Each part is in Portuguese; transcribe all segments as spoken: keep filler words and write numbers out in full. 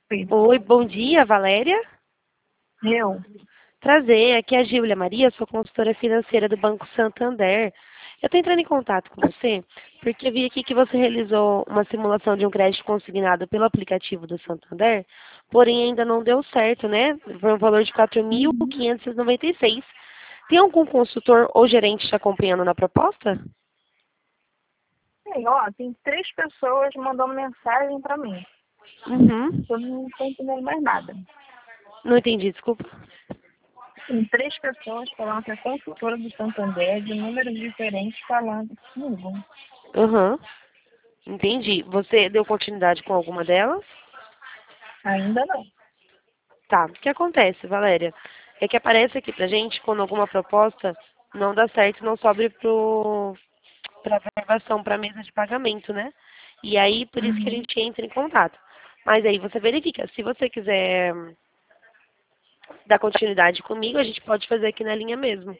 Oi, bom dia, Valéria. Eu? Prazer, aqui é a Gília Maria, sou consultora financeira do Banco Santander. Eu estou entrando em contato com você porque eu vi aqui que você realizou uma simulação de um crédito consignado pelo aplicativo do Santander, porém ainda não deu certo, né? Foi um valor de quatro mil quinhentos e noventa e seis. Tem algum consultor ou gerente te acompanhando na proposta? Ei, ó, tem três pessoas mandando mensagem pra mim. Uhum. Eu não tô entendendo mais nada. Não entendi, desculpa. Tem três pessoas falando que é consultora do Santander, de números diferentes, falando comigo. Uhum. Entendi. Você deu continuidade com alguma delas? Ainda não. Tá. O que acontece, Valéria? É que aparece aqui pra gente quando alguma proposta não dá certo, não sobe pro, pra verbação, pra mesa de pagamento, né? E aí, por isso que a Uhum. gente entra em contato. Mas aí você verifica. Se você quiser dar continuidade comigo, a gente pode fazer aqui na linha mesmo.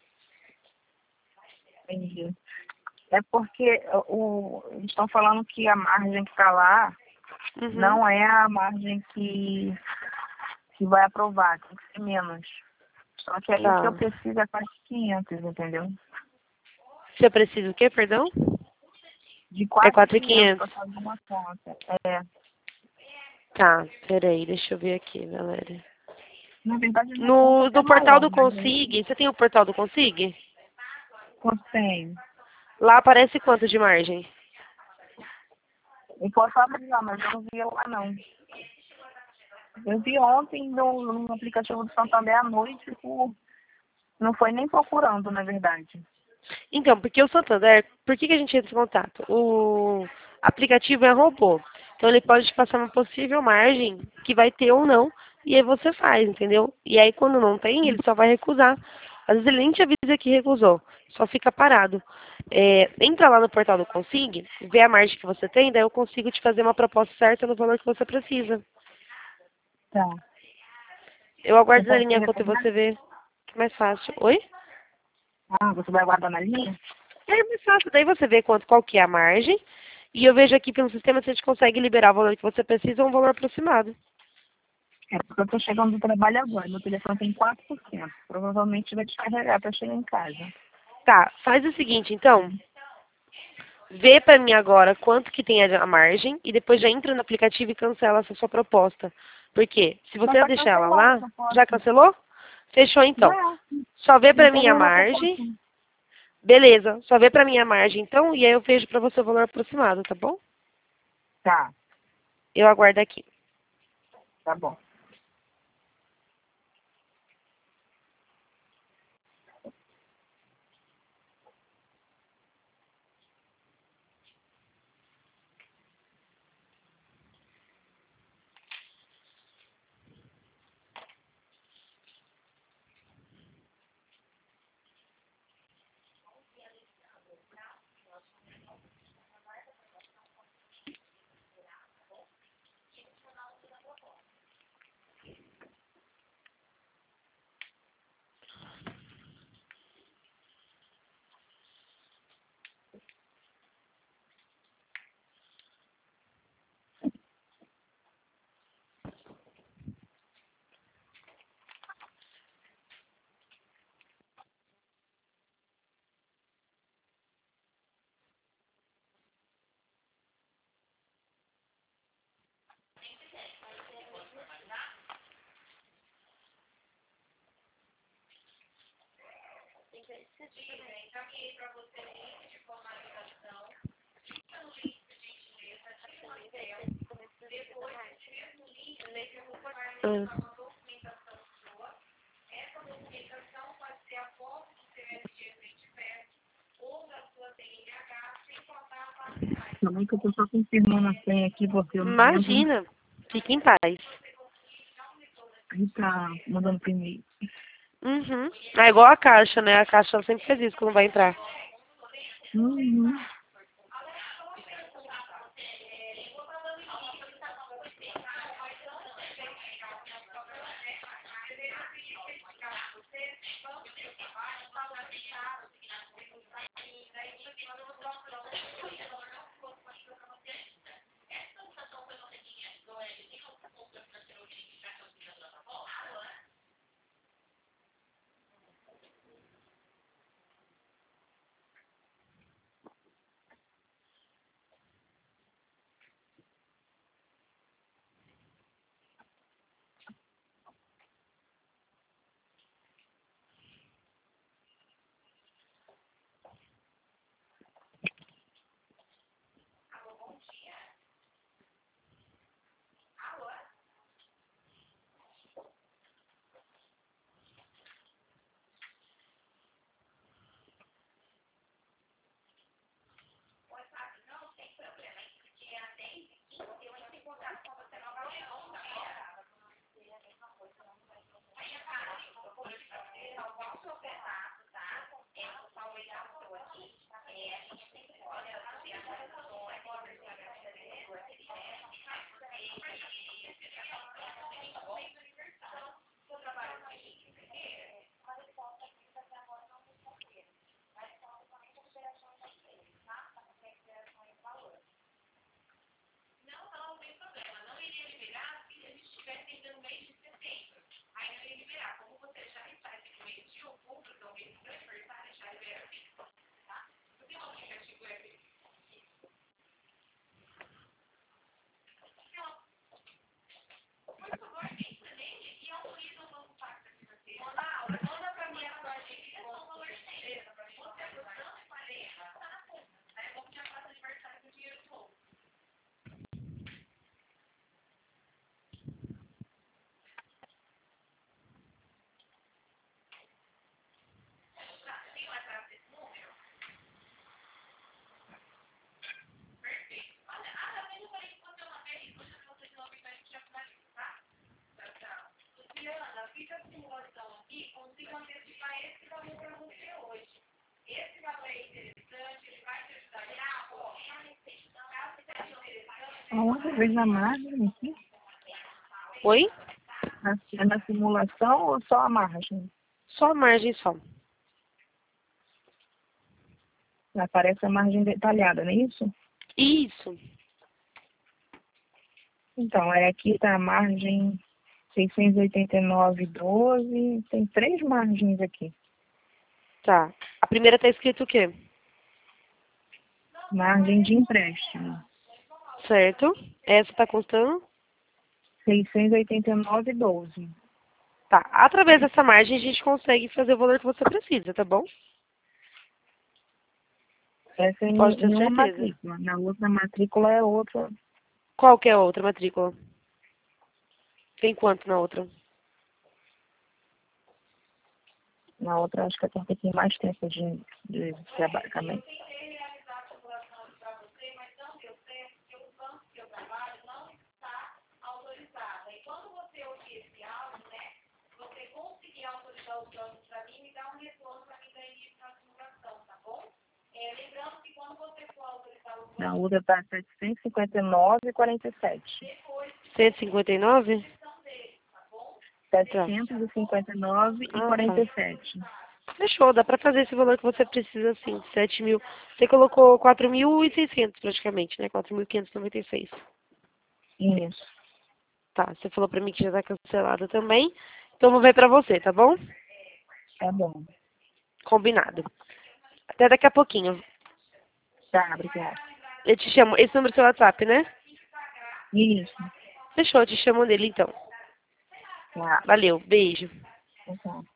Entendi. É porque o, eles estão falando que a margem que está lá Uhum. não é a margem que, que vai aprovar, tem que ser menos. Só que aí o que eu Tá. preciso é quase quinhentos, entendeu? Você precisa o quê, perdão? De É quase quatro mil e quinhentos para quinhentos. fazer uma conta. É. Tá, peraí, deixa eu ver aqui, Valéria. Na verdade, a minha conta é No, até do portal maior, do mas aí Consig, você tem o portal do Consig? quanto tem? Lá aparece quanto de margem? Eu posso abrir lá, mas eu não vi lá não. Eu vi ontem no, no aplicativo do Santander à noite, por, não foi nem procurando, na verdade. Então, porque o Santander, por que, que a gente entra em contato? O aplicativo é robô. Então ele pode te passar uma possível margem que vai ter ou não, e aí você faz, entendeu? E aí quando não tem, ele só vai recusar. Às vezes ele nem te avisa que recusou, só fica parado. É, entra lá no portal do Consig, vê a margem que você tem, daí eu consigo te fazer uma proposta certa no valor que você precisa. Tá. Eu Você aguardo na pode linha fazer enquanto por lá? você vê que é mais fácil. Oi? Ah, você vai guardar na linha? É mais fácil. Daí você vê quanto, qual que é a margem. E eu vejo aqui pelo sistema se a gente consegue liberar o valor que você precisa ou um valor aproximado. É porque eu tô chegando do trabalho agora. Meu telefone tem quatro por cento. Provavelmente vai descarregar para chegar em casa. Tá, faz o seguinte, então. Vê pra mim agora quanto que tem a a margem e depois já entra no aplicativo e cancela essa sua proposta. Por quê? Se Mas você tá deixar ela cancelada a lá, já proposta. cancelou? Fechou então. Já, Só vê não pra tem mim a nenhuma proposta. margem. Beleza, só vê pra mim a margem então e aí eu vejo pra você o valor aproximado, tá bom? Tá, Eu aguardo aqui. tá bom. Ah. Também que eu tô só confirmando a senha aqui, porque eu não lembro. Imagina. Fique em paz. Aí tá mandando pro e-mail. Uhum. É igual a caixa, né? A caixa ela sempre faz isso quando vai entrar. Uhum. Aonde vem na margem aqui? Oi? É na simulação ou só a margem? Só a margem só. Aparece a margem detalhada, não é isso? Isso. Então, é aqui tá a margem seiscentos e oitenta e nove vírgula doze. Tem três margens aqui. Tá. A primeira tá escrito o quê? Margem de empréstimo. Certo. Essa tá constando? seiscentos e oitenta e nove vírgula doze. Tá. Através dessa margem a gente consegue fazer o valor que você precisa, tá bom? Essa é em, Pode ter em uma certeza. matrícula. Na outra matrícula é outra. Qual que é a outra matrícula? Tem quanto na outra? Na outra acho que tem um pouquinho mais tempo de, de, de abarcamento. Na outra está setecentos e cinquenta e nove vírgula quarenta e sete. cento e cinquenta e nove? setecentos e cinquenta e nove Ah, e quarenta e sete. Fechou, dá pra fazer esse valor que você precisa, sim. Sete mil. Você colocou quatro mil e seiscentos praticamente, né? Quatro mil quinhentos e noventa e seis. Isso. Tá, você falou pra mim que já tá cancelado também. Então eu vou ver pra você, tá bom? Tá bom. Combinado. Até daqui a pouquinho. Tá, obrigada. Eu te chamo. Esse número é seu WhatsApp, né? Isso. Fechou, eu te chamo nele então. Tá. Valeu, beijo. Tá.